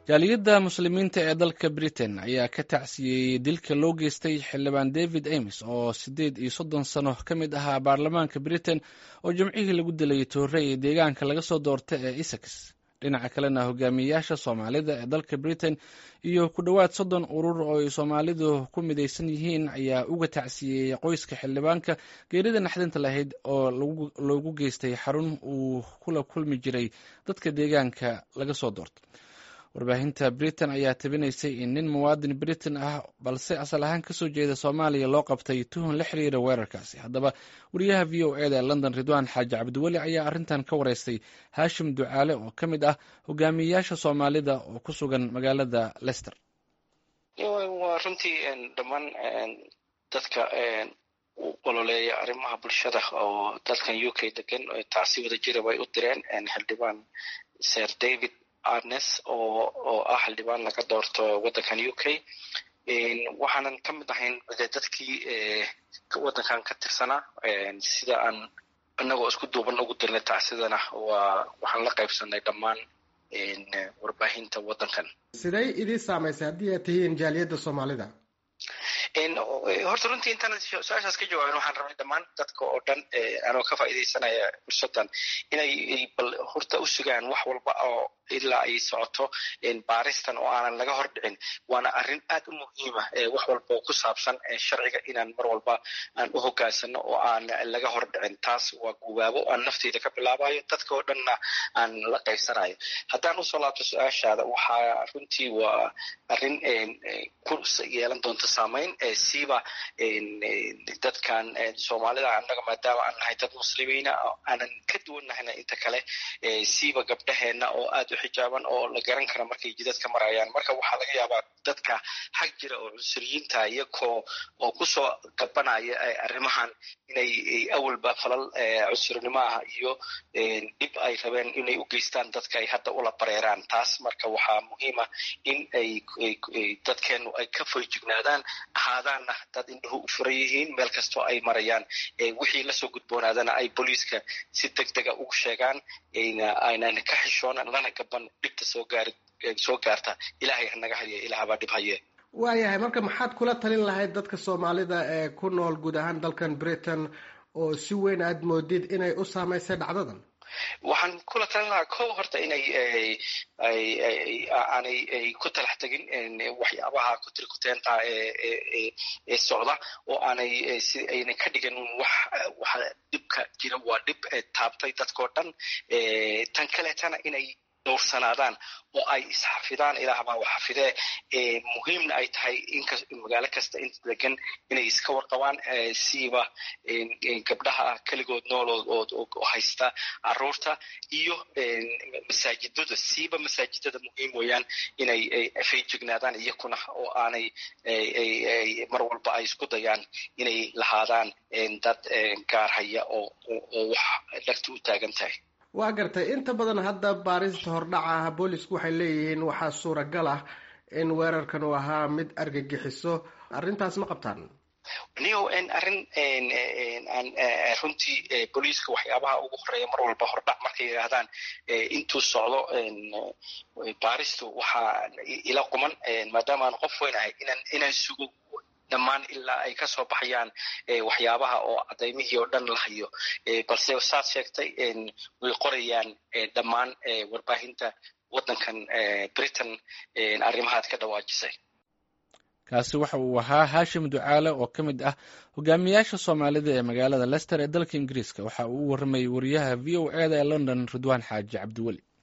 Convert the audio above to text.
jaaliyadda muslimiinta ee dalka Britain ayaa ka tacsiyey dilka loo geystay xildhibaan David Amess oo 38 sano ka mid ahaa baarlamaanka Britain oo jimcihii lagu dilay Toure ee deegaanka laga soo doortay ee Essex. dhinaca kalena hogaamiyayaasha Soomaalida ee dalka Britain iyo ku dhawaad 30 urur oo ay Soomaalidu ku midaysan yihiin ayaa uga tacsiyey qoyska xildhibaanka geerida naxdinta lahayd oo loogu geystay xarun uu kula kulmi jiray dadka deegaanka laga soo doortay. warbaahinta Britain ayaa tabinaysay in nin muwaadin Britain ah balse asal ahaan kasoo jeeda Soomaaliya loo qabtay tuhun la xiriira weerarkaasi. haddaba wariyaha VOA ee London Ridwaan Xaaji Cabdiweli ayaa arrintan ka wareystay Haashim Ducaale oo ka mid ah hogaamiyayaasha Soomaalida oo ku sugan magaalada Leicester. waa runtii dhammaan dadka ololeeya arrimaha bulshada oo dalkan UK degan taasi wada jira way u direen xildhibaan Sir David Amess oo ah xildhibaan laga doorto waddankan UK. waxaanan ka mid ahayn dadkii waddankan ka tirsanaa sida aan annagoo isku duuban ugu dirnay tacsidana waxaan la qaybsanay dhammaan warbaahinta waddankan. siday idin saamaysay haddii aad tihiin jaaliyadda Soomaalida? horta runtii intaan su-aashaas ka jawaabin waxaan rabnay dhammaan dadka oo dhan anoo ka faa'iidaysanaya fursaddan inay bal horta u sugaan wax walba oo ilaa ay socoto baaristan oo aanan laga hor dhicin. waana arrin aad u muhiima wax walba oo ku saabsan sharciga inaan mar walba aan u hogaansano oo aan laga hor dhicin. taas waa gubaabo aan nafteyda ka bilaabayo dadka oo dhanna aan la qaybsanayo. haddaan usoo laabto su-aashaada waxaa runtii waa arrin ku yeelan doonta saamayn siiba dadkan Soomaalida annaga maadaama aan nahay dad muslimiina aanan ka duwannahayna inta kale siiba gabdhaheena oo aad u xijaaban oo la garan kara markay jidadka marayaan. marka waxaa laga yaabaa dadka xag jira oo cunsuriyiinta iyagoo oo kusoo gabanaya arrimahan inay awalba falal cunsurnimo ah iyo dhib ay rabeen inay u geystaan dadka ay hadda ula bareeraan. taas marka waxaa muhiima in ay dadkeenu ay ka foojignaadaan ahaadaanna dad indhuhu u furan yihiin meel kastoo ay marayaan. wixii lasoo gudboonaadana ay booliiska si degdega ugu sheegaan aynan ka xishoonan lana gaban dhibta soo gaarta. ilaahay hanaga haye, ilaahbaa dhib haye. waayahay, marka maxaad kula talin lahayd dadka Soomaalida ee ku nool guud ahaan dalkan Britain oo si weyn aad moodid inay u saamaysay dhacdadan? waxaan kula talin lahaa kow horta inay aanay ku talax tegin waxyaabaha kutirkuteenta ee socda oo aynan ka dhigin waxa dhibka jira waa dhib taabtay dadkao dhan. tan kaleetana inay dhowrsanaadaan oo ay isxafidaan. ilaahbaa wax xafidee. muhiimna ay tahay magaalo kasta inta degan inay iska warqabaan siiba gabdhaha keligood nool oo haysta caruurta iyo masaajidada siiba masaajidada muhiim weeyaan inay feejignaadaan iyakuna oo aanay mar walba ay isku dayaan inay lahaadaan dad gaar haya oo wax dhagta u taagan tahay. waa gartay, inta badan hadda baarista hordhaca boolisku waxay leeyihiin waxaa suuragal ah in weerarkan uu ahaa mid argagixiso. arrintaas ma qabtaan? arrin runtii booliiska waxyaabaha ugu horeeya mar walba hordhac markay yidhaahdaan intuu socdo baaristu waxaa ila quman maadaama aan qof weyn ahay inaan sugo dhammaan ilaa ay ka soo baxayaan waxyaabaha oo cadaymihii oo dhan la hayo. balse saad sheegtay way qorayaan dhammaan warbaahinta waddankan Britain arrimahaad ka dhawaajisay. kaasi waxa uu ahaa Haashim Ducaale oo ka mid ah hogaamiyayaasha Soomaalida ee magaalada Leicester ee dalka Ingiriiska. waxa uu u warramay wariyaha VOA ee London Ridwaan Xaaji Cabdiweli.